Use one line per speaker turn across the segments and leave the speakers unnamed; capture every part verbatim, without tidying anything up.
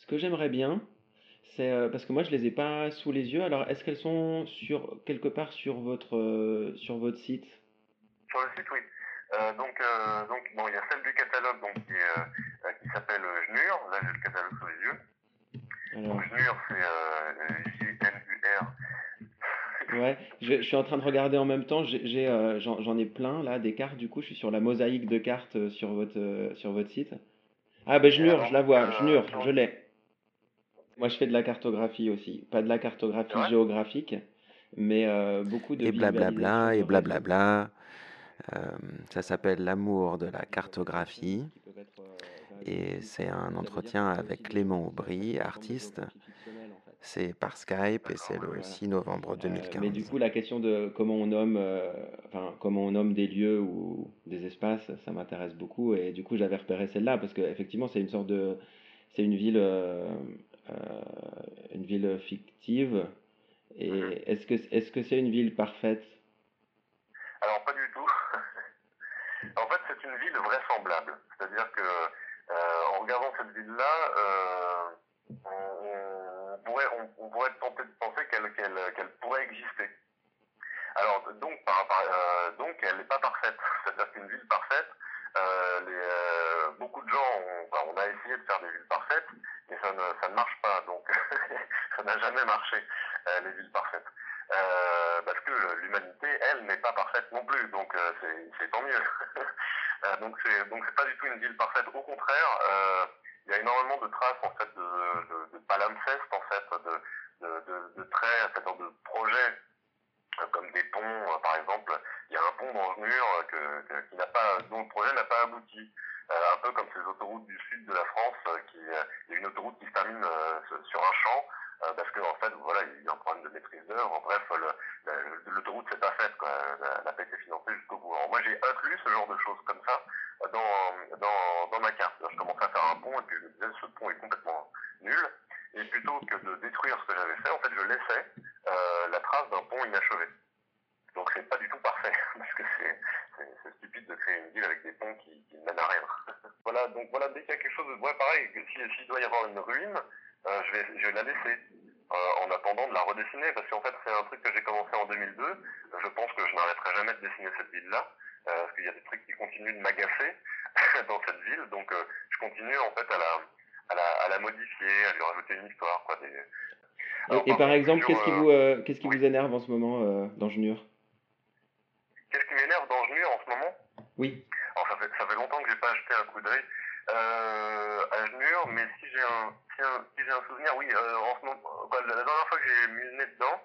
Ce que j'aimerais bien, c'est euh, parce que moi je les ai pas sous les yeux. Alors, est-ce qu'elles sont sur quelque part sur votre euh, sur votre site?
Sur le site, oui. Euh, donc, euh, donc, bon, il y a celle du catalogue donc, qui, est, euh, qui s'appelle euh, Jnur. Là, j'ai le catalogue sous les yeux. Donc,
Alors,
Jnur, c'est euh, J N U R.
ouais, je, je suis en train de regarder en même temps. J'ai, j'ai, euh, j'en, j'en ai plein là, des cartes. Du coup, je suis sur la mosaïque de cartes euh, sur votre euh, sur votre site. Ah ben
Et
Jnur, je
alors,
la
donc,
vois.
euh,
Jnur,
sur
je
le
l'ai.
site,
Moi, je fais de la cartographie aussi. Pas de la
c'est
cartographie
vrai?
géographique, mais euh, beaucoup de
Et
visualisations
blablabla,
de
et
réseaux.
blablabla. Euh, Ça s'appelle L'amour de la
Qui peuvent être, euh,
cartographie.
qui peuvent être euh, values.
Et
Donc
c'est
ça,
un
ça veut dire que
entretien
c'est aussi
avec
des
Clément
gens qui après
Aubry,
font une forme de
artiste.
géographie fictionnelle en fait.
C'est par Skype et c'est
D'accord,
le
ouais.
Voilà.
six novembre
Euh, mais du
deux mille quinze.
coup, la question de comment on nomme, euh, enfin comment on nomme des lieux ou des espaces, ça m'intéresse beaucoup. Et du coup, j'avais repéré celle-là parce qu'effectivement, c'est une sorte de, c'est une ville, euh, euh, une ville fictive.
Mhm.
Et est-ce que, est-ce que c'est une ville parfaite?
Alors, pas du tout. En fait, c'est une ville vraisemblable. C'est-à-dire que, euh, en regardant cette ville-là, euh, on, on pourrait, on, on pourrait être tenté de penser qu'elle qu'elle- qu'elle pourrait exister. Alors, donc, par, par- euh, donc elle n'est pas parfaite. C'est-à-dire qu'une ville parfaite, euh, les, euh, beaucoup de gens, ont, enfin, on a essayé de faire des villes parfaites, mais ça ne, ça ne marche pas. Donc, ça n'a jamais marché, euh, les villes parfaites. Euh, parce que l'humanité, elle, n'est pas parfaite non plus. Donc, euh, c'est c'est tant mieux. Euh, donc, c'est donc c'est pas du tout une ville parfaite. Au contraire, euh, il y a énormément de traces en fait de, de, de palimpsestes, en fait, de, de, de, de traits, en fait, de projets euh, comme des ponts, euh, par exemple. Il y a un pont dans ce mur euh, que, que- qui n'a pas, dont le projet n'a pas abouti. Euh, un peu comme ces autoroutes du sud de la France, euh, qui, euh, il y a une autoroute qui se termine euh, sur un champ, euh, parce qu'en en fait, voilà, il y a un problème de maîtrise d'œuvre. Bref, le- le- l'autoroute s'est pas faite, quoi. Elle n'a pas été financée jusqu'au bout. Alors moi, j'ai inclus ce genre de choses comme ça euh, dans, dans, dans ma carte. Je commençais à faire un pont et puis je me disais, ce pont est complètement nul. Et plutôt que de détruire ce que j'avais fait, en fait, je laissais euh, la trace d'un pont inachevé. Donc c'est pas du tout parfait, parce que c'est, c'est, c'est stupide de créer une ville avec des ponts qui, qui ne mènent à rien. Voilà, donc voilà, dès qu'il y a quelque chose de ouais, pareil, que si, s'il doit y avoir une ruine, euh, je, vais, je vais la laisser euh, en attendant de la redessiner, parce qu'en fait c'est un truc que j'ai commencé en deux mille deux, je pense que je n'arrêterai jamais de dessiner cette ville-là, euh, parce qu'il y a des trucs qui continuent de m'agacer dans cette ville, donc euh, je continue en fait à la, à la, à la modifier, à lui rajouter une histoire, quoi. Des... Alors
Et, et
par
par
contre,
exemple,
sur...
qu'est-ce qui
Euh,
vous, euh, qu'est-ce qui
oui,
vous énerve en ce moment euh, dans Jnur?
qu'est-ce qui m'énerve dans Genue en ce moment?
Oui.
Alors ça fait, ça fait longtemps que j'ai pas acheté un coup d'œil euh, à Genure, mais si j'ai un, si un, si j'ai un souvenir, oui, euh, en ce moment, quoi, la dernière fois que j'ai mis le nez dedans,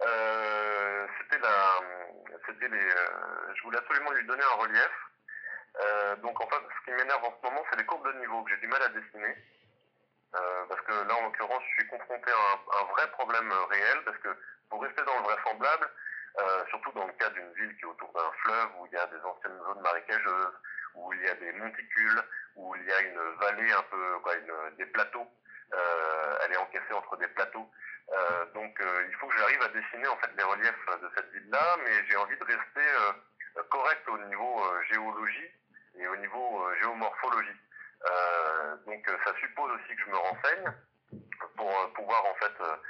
euh, c'était la, c'était les, euh, je voulais absolument lui donner un relief. Euh, donc en fait, ce qui m'énerve en ce moment, c'est les courbes de niveau que j'ai du mal à dessiner. Euh, parce que là, en l'occurrence, je suis confronté à un, un vrai problème réel, parce que pour rester dans le vraisemblable, euh, surtout dans le cas d'une ville qui est autour d'un fleuve, où il y a des anciennes zones marécageuses, où il y a des monticules, où il y a une vallée un peu, quoi, une, des plateaux, euh, elle est encaissée entre des plateaux. Euh, donc euh, il faut que j'arrive à dessiner en fait les reliefs de cette ville-là, mais j'ai envie de rester euh, correct au niveau euh, géologie et au niveau euh, géomorphologie. Euh, donc euh, ça suppose aussi que je me renseigne pour euh, pouvoir en fait, euh,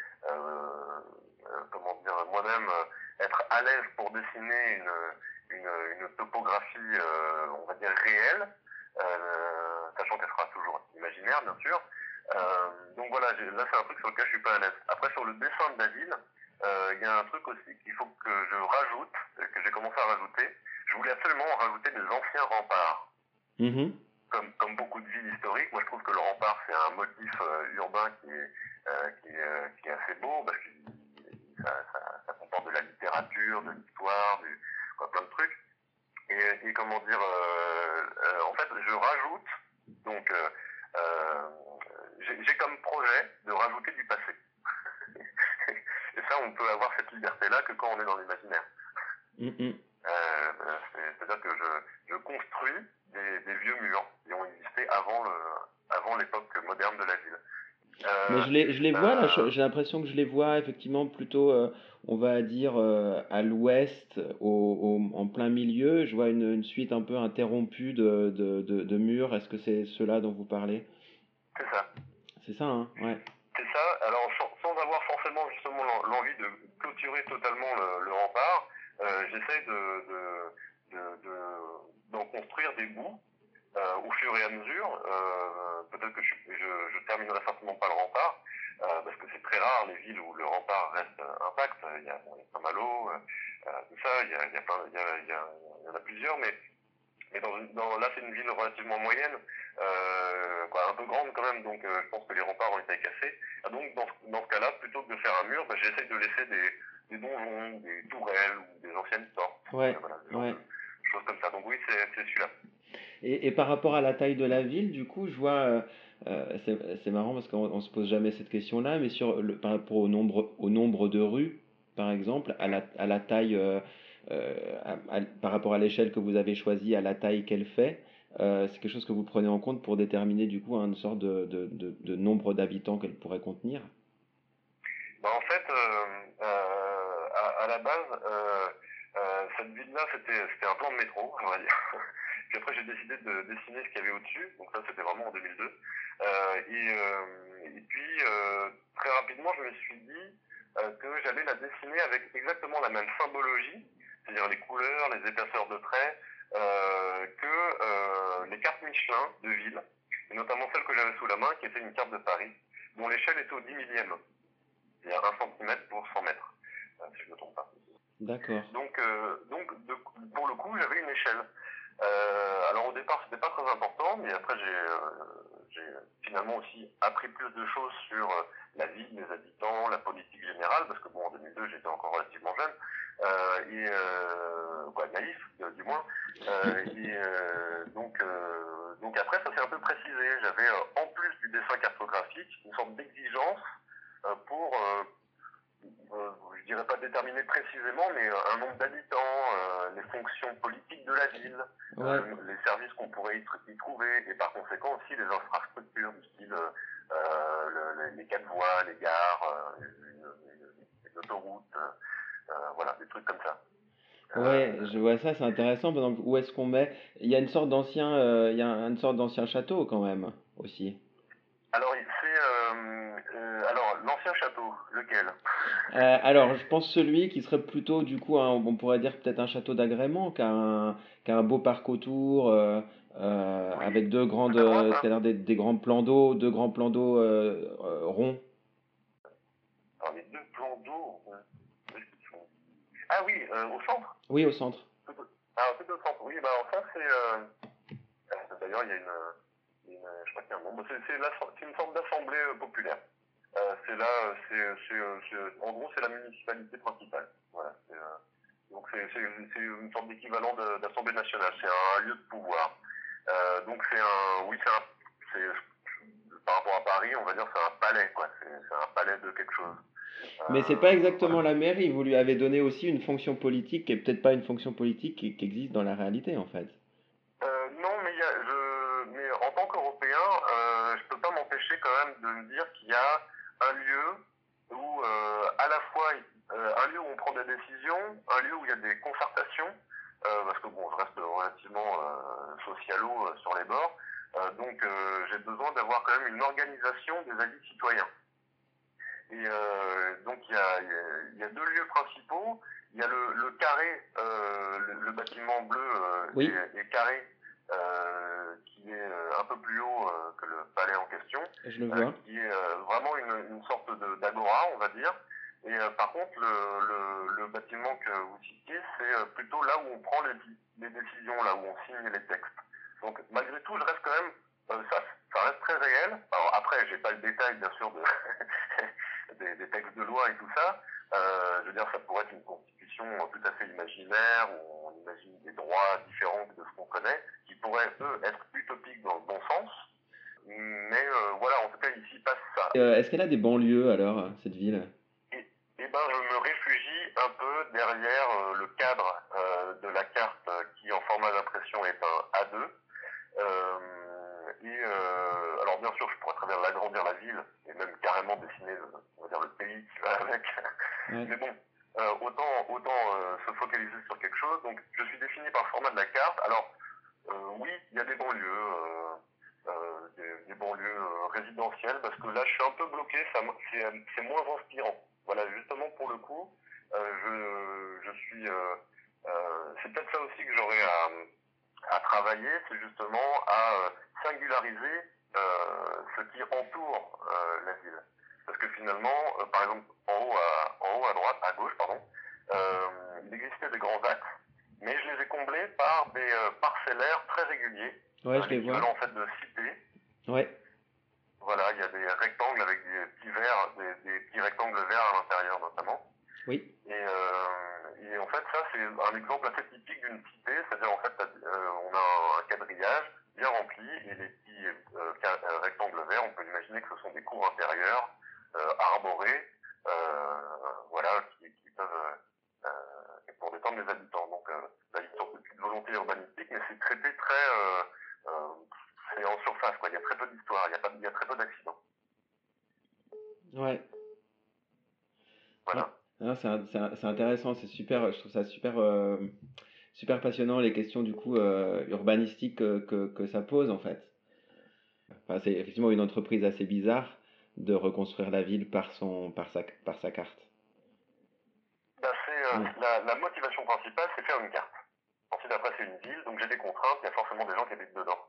euh, comment dire, moi-même euh, être à l'aise pour dessiner une, une, une topographie, euh, on va dire réelle, euh, sachant qu'elle sera toujours imaginaire bien sûr. Euh, donc voilà, là c'est un truc sur lequel je suis pas à l'aise. Après sur le dessin de la ville, euh, il y a un truc aussi qu'il faut que je rajoute, que j'ai commencé à rajouter. Je voulais absolument rajouter des anciens remparts
Mhm.
comme, comme beaucoup de villes historiques. Moi, je trouve que le rempart, c'est un motif euh, urbain qui est, euh, qui, est, euh, qui est assez beau, parce que ça, ça, ça comporte de la littérature, de l'histoire, du, quoi, plein de trucs. Et, et comment dire, euh, euh, en fait, je rajoute, donc, euh, euh, j'ai j'ai comme projet de rajouter du passé. Et ça, on peut avoir cette liberté-là que quand on est dans l'imaginaire.
Mhm.
Euh, C'est-à-dire que je, je construis des, des vieux murs qui ont existé avant le, avant l'époque moderne de la ville.
Mais
Euh,
je les, je les vois là,
euh,
je- j'ai l'impression que je les vois effectivement plutôt, euh, on va dire, euh, à l'ouest, au, au- en plein milieu. Je vois une, une suite un peu interrompue de, de, de- de murs. Est-ce que c'est ceux-là dont vous parlez?
c'est ça.
C'est ça, hein, ouais.
C'est ça, alors sans, sans avoir forcément justement l'en- l'envie de clôturer totalement le, le rempart, euh, j'essaie de, de, de, de- d'en construire des bouts euh, au fur et à mesure. Euh, peut-être que je, je, je terminerai certainement pas le rempart, euh, parce que c'est très rare les villes où le rempart reste euh, intact. Il y a, bon, il y a Saint-Malo, euh, euh, tout ça, il y, a, il, y a plein, il, y a, il, y a, il y en a plusieurs, mais mais dans une, dans, là, c'est une ville relativement moyenne, euh, quoi, un peu grande quand même, donc euh, je pense que les remparts ont été cassés. Ah, donc, dans, ce- dans ce cas-là, plutôt que de faire un mur, bah, j'essaye de laisser des, des donjons, des tourelles ou des anciennes portes.
Ouais,
Euh, voilà, ce genre
ouais.
de choses comme ça. Donc oui, c'est c'est celui-là.
Et, et par rapport à la taille de la ville, du coup, je vois, euh, euh, c'est c'est marrant parce qu'on on se pose jamais cette question-là, mais sur le, par rapport au nombre, au nombre de rues, par exemple, à la, à la taille, euh, euh, à- à- par rapport à l'échelle que vous avez choisie, à la taille qu'elle fait, euh, c'est quelque chose que vous prenez en compte pour déterminer du coup une sorte de, de, de, de nombre d'habitants qu'elle pourrait contenir.
Bah, en fait, euh, euh, à, à la base, euh, euh, cette ville-là, c'était c'était un plan de métro, on va dire. Puis après, j'ai décidé de dessiner ce qu'il y avait au-dessus. Donc ça, c'était vraiment en deux mille deux. Euh, et, euh, et puis, euh, très rapidement, je me suis dit euh, que j'allais la dessiner avec exactement la même symbologie, c'est-à-dire les couleurs, les épaisseurs de traits, euh, que euh, les cartes Michelin de ville, et notamment celle que j'avais sous la main, qui était une carte de Paris, dont l'échelle était au dix millième. Il y a un centimètre pour cent mètres, euh, si je ne me trompe pas.
D'accord.
Donc, euh, donc de, pour le coup, j'avais une échelle. Euh, alors au départ, c'était pas très important, mais après j'ai, euh, j'ai finalement aussi appris plus de choses sur euh, la vie, les habitants, la politique générale, parce que bon, en deux mille deux, j'étais encore relativement jeune euh, et euh, quoi, naïf, euh, du moins. Euh, et euh, donc, euh, donc après, ça s'est un peu précisé. J'avais euh, en plus du dessin cartographique une sorte d'exigence euh, pour euh, euh, je dirais pas déterminer précisément, mais euh, un nombre d'habitants, euh, les fonctions politiques de la ville,
Ouais.
euh, les services qu'on pourrait y, tr- y trouver, et par conséquent aussi les infrastructures du style euh, euh, le, les quatre voies, les gares, euh, une, une, une autoroute, euh, voilà, des trucs comme ça.
Ouais,
Euh,
je vois ça, c'est intéressant. Par exemple, où est-ce qu'on met? Il y a une sorte d'ancien, euh, il y a une sorte d'ancien château quand même aussi.
alors, c'est euh, euh, alors l'ancien château, lequel?
Euh, alors, je pense celui qui serait plutôt, du coup, un- on pourrait dire peut-être un château d'agrément, qui a un, qui a un beau parc autour, euh, euh,
Oui,
avec deux grandes,
c'est à moi
euh,
ça.
c'est-à-dire des, des grands plans d'eau, deux grands plans d'eau euh, euh, ronds.
Alors les deux plans d'eau, euh, où est-ce qu'ils sont? Ah oui, euh, au centre.
Oui, au centre.
Ah, tout au centre, oui, bah alors ça c'est... Euh, euh, d'ailleurs, il y a une, une... Je crois qu'il y a un nom. Bah, C'est c'est la- c'est une sorte d'assemblée euh, populaire. Euh, c'est là, euh, c'est, c'est, euh, c'est- en gros, c'est la municipalité principale. Voilà. c'est, euh, donc c'est c'est- c'est une sorte d'équivalent de- d'assemblée nationale. C'est un lieu de pouvoir. Euh, donc c'est un... Oui, c'est un... c'est- par rapport à Paris, on va dire que c'est un palais, quoi. C'est c'est un palais de quelque chose.
Mais c'est pas
Euh,
exactement
voilà.
la mairie. Vous lui avez donné aussi une fonction politique qui est peut-être pas une fonction politique qui, qui existe dans la réalité en fait.
Euh, non, mais, il y a, je, mais en tant qu'Européen, euh, je peux pas m'empêcher quand même de me dire qu'il y a un lieu où, euh, à la fois, euh, un lieu où on prend des décisions, un lieu où il y a des concertations, euh, parce que bon, je reste relativement euh, socialo euh, sur les bords, euh, donc euh, j'ai besoin d'avoir quand même une organisation des avis citoyens. Et euh, donc il y, a, il y a deux lieux principaux. Il y a le, le carré, euh, le, le bâtiment bleu euh,
Oui,
est, est carré, euh, qui est euh, un peu plus haut euh, que le palais en question,
je le
euh,
vois.
qui est euh, vraiment une, une sorte de- d'agora, on va dire. Et euh, par contre, le, le, le bâtiment que vous citiez, c'est euh, plutôt là où on prend les, les décisions, là où on signe les textes. Donc malgré tout, je reste quand même, euh, ça, ça reste très réel. Alors après, j'ai pas le détail bien sûr de des, des textes de loi et tout ça. Euh, je veux dire, ça pourrait être une constitution tout à fait imaginaire, où on imagine des droits différents de ce qu'on connaît, qui pourraient, eux, être utopiques dans le bon sens. Mais euh, voilà, en tout cas, ici passe ça.
Euh, est-ce qu'elle a des banlieues alors, cette ville?
Et, et ben, je me réfugie un peu derrière euh, le cadre euh, de la carte euh, qui, en format d'impression, est un A deux. Euh, et euh, alors bien sûr, je pourrais très bien l'agrandir la ville et même carrément dessiner, le, on va dire, le pays qui va avec.
Ouais.
Mais bon, euh, autant autant euh, se focaliser sur quelque chose. Donc, je suis défini par le format de la carte. Alors, euh, oui, il y a des banlieues, euh, euh, des, des banlieues euh, résidentiel, parce que là, je suis un peu bloqué, ça, m- c'est, euh, c'est moins inspirant. Voilà, justement, pour le coup, euh, je, je suis... euh, euh, c'est peut-être ça aussi que j'aurais à, à travailler, c'est justement à euh, singulariser euh, ce qui entoure euh, la ville. Parce que finalement, euh, par exemple, en haut à, en haut à droite, à gauche, pardon, euh, il existait des grands axes, mais je les ai comblés par des euh, parcellaires très réguliers,
Ouais,
euh,
je les vois.
l'équivalent en fait de cités.
Ouais,
Voilà, il y a des rectangles avec des petits verres, des, des petits rectangles verts à l'intérieur notamment.
oui,
Et, euh, et en fait, ça, c'est un exemple assez typique d'une cité, c'est-à-dire en fait, euh, on a un quadrillage bien rempli et les petits euh, ca- euh, rectangles verts, on peut imaginer que ce sont des cours intérieures euh, arborées, euh, voilà, qui, qui peuvent euh, euh, pour détendre les habitants. Donc, euh, là, il y a une sorte de petite volonté urbanistique, mais c'est traité très, euh, euh, c'est en surface, quoi. Il y a très peu d'histoire, il y a pas, il y a très peu d'accidents.
ouais. Ah,
Voilà.
non, c'est un- c'est un- c'est intéressant, c'est super, je trouve ça super, euh, super passionnant les questions du coup euh, urbanistiques que, que, que ça pose en fait. Enfin, c'est effectivement une entreprise assez bizarre de reconstruire la ville par son, par sa, par sa carte.
Ben, c'est, euh,
Mm.
la, la motivation principale, c'est faire une carte. Ensuite, après, c'est une ville, donc j'ai des contraintes, il y a forcément des gens qui habitent dedans.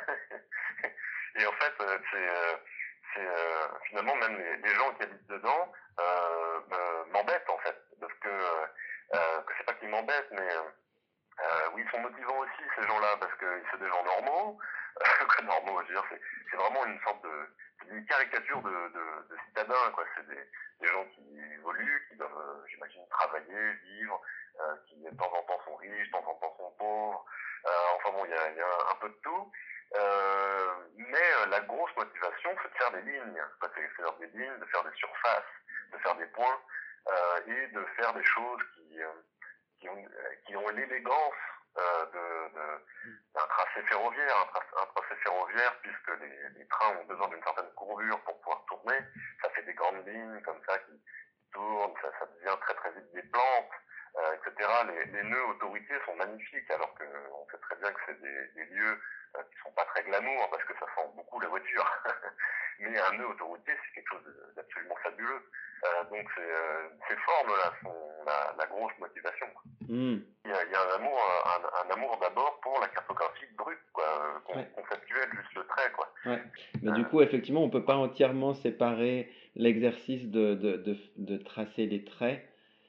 Et en fait, euh, c'est, euh, c'est euh, finalement, même les, les gens qui habitent dedans euh, me- m'embêtent, en fait. Parce que, euh, que c'est pas qu'ils m'embêtent, mais euh, euh, oui, ils sont motivants aussi, ces gens-là, parce que c'est des gens normaux. Quoi, normaux, je veux dire, c'est, c'est vraiment une sorte de... c'est une caricature de, de, de citadins, quoi. C'est des, des gens qui évoluent, qui doivent, euh, j'imagine, travailler, vivre, euh, qui de temps en temps sont riches, de temps en temps sont pauvres. Euh, enfin bon, il y a, il y a un peu de tout. Euh, mais euh, la grosse motivation, c'est de faire des lignes. Quoi. C'est de faire des lignes, de faire des surfaces, de faire des points, euh, et de faire des choses qui... euh, qui ont, euh, qui ont l'élégance euh, de, de, d'un tracé ferroviaire, un, tra- un tracé ferroviaire, puisque les, les trains ont besoin d'une certaine courbure pour pouvoir tourner. Ça fait des grandes lignes comme ça qui tournent, ça, ça devient très très vite des plantes, euh, et cetera. Les, les nœuds autorités sont magnifiques, alors qu'on sait très bien que c'est des, des lieux euh, qui sont pas très glamour, parce que ça sent beaucoup la voiture. Mais un nœud autoroutier, c'est quelque chose de- d'absolument fabuleux. Euh, donc ces, euh, ces formes-là sont la, la grosse motivation.
Mm.
Il y a, il y a un amour, un, un amour d'abord pour la cartographie brute, quoi, euh, con-
Ouais.
conceptuelle, juste le trait, quoi.
Ouais. Mais
Euh,
du coup, effectivement, on ne peut pas entièrement séparer l'exercice de, de, de, de tracer les traits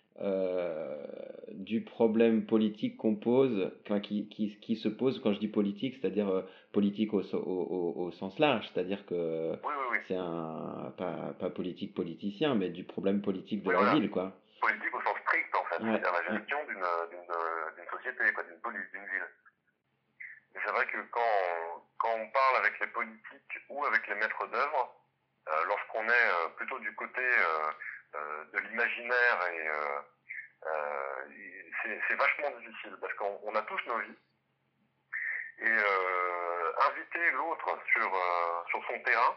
euh, du problème politique qu'on pose, enfin, qui, qui, qui se pose quand je dis politique, c'est-à-dire euh, politique au, so- au, au, au sens large, c'est-à-dire que
oui, oui, oui.
c'est un pas, pas politique politicien, mais du problème politique de
Oui,
la
voilà.
ville, quoi.
Politique au sens strict, en fait,
Ouais,
c'est-à-dire la
ouais.
gestion d'une, d'une, d'une société, quoi, d'une police, d'une ville. Et c'est vrai que quand on, quand on parle avec les politiques ou avec les maîtres d'œuvre, euh, lorsqu'on est euh, plutôt du côté euh, euh, de l'imaginaire, et euh, euh, c'est, c'est vachement difficile, parce qu'on on a tous nos vies, et euh, inviter l'autre sur, euh, sur son terrain,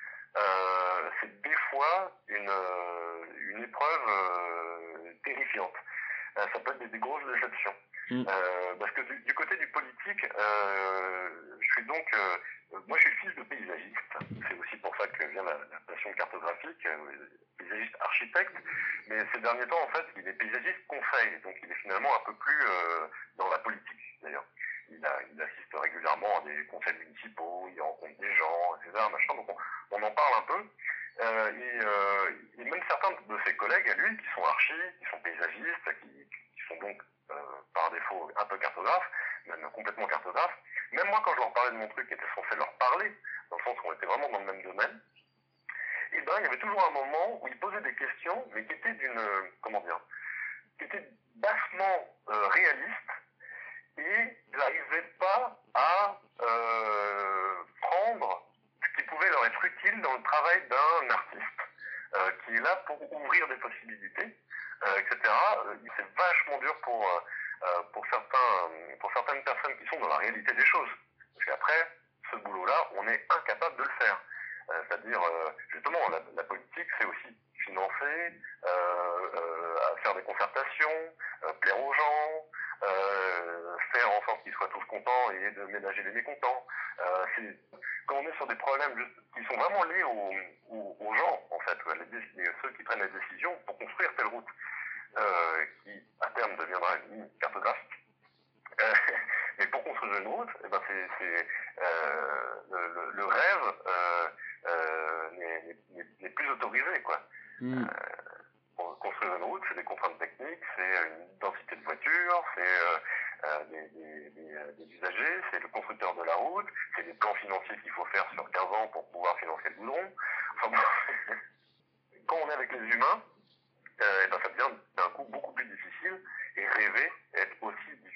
euh, c'est des fois une, euh, une épreuve euh, terrifiante. Euh, ça peut être des, des grosses déceptions.
Mm.
Euh, parce que du, du côté du politique, euh, je suis donc, euh, moi je suis fils de paysagiste. C'est aussi pour ça que vient la, la passion cartographique, euh, paysagiste architecte. Mais ces derniers temps, en fait, il est paysagiste conseil, donc il est finalement un peu plus euh, dans la politique d'ailleurs. Il, a, il assiste régulièrement à des conseils municipaux, il rencontre des gens, et cetera. Machin, donc on, on en parle un peu. Euh, et, euh, et même certains de ses collègues à lui, qui sont archis, qui sont paysagistes, qui, qui sont donc euh, par défaut un peu cartographes, même complètement cartographes, même moi quand je leur parlais de mon truc qui était censé leur parler, dans le sens où on était vraiment dans le même domaine, et ben il y avait toujours un moment où ils posaient des questions, mais qui étaient d'une, euh, comment dire, qui étaient bassement euh, réalistes, et ils n'arrivaient pas à euh, prendre ce qui pouvait leur être utile dans le travail d'un artiste, euh, qui est là pour ouvrir des possibilités, euh, et cetera. Euh, C'est vachement dur pour, euh, pour, certains, pour certaines personnes qui sont dans la réalité des choses. Parce qu'après, ce boulot-là, on est incapable de le faire. Euh, C'est-à-dire, euh, justement, la, la politique, c'est aussi financer, euh, euh, faire des concertations, euh, plaire aux gens, euh, faire en sorte qu'ils soient tous contents et de ménager les mécontents. Euh, c'est, quand on est sur des problèmes juste, qui qui sont vraiment liés aux, aux, aux gens, en fait, les, les, ceux qui prennent les décisions pour construire telle route, euh, qui à terme deviendra une ligne cartographique. Euh, mais pour construire une route, eh ben c'est, c'est, euh, le, le, le rêve euh, euh, n'est, n'est, n'est plus autorisé, quoi.
Mm.
Euh, pour construire une route, c'est des contraintes techniques, c'est une densité de voitures, c'est euh, euh, des, des, des, des usagers, c'est le constructeur de la route, c'est des plans financiers qu'il faut faire sur quinze ans pour pouvoir financer le goudron. Enfin bon, quand on est avec les humains, euh, et ben ça devient d'un coup beaucoup plus difficile, et rêver est aussi difficile.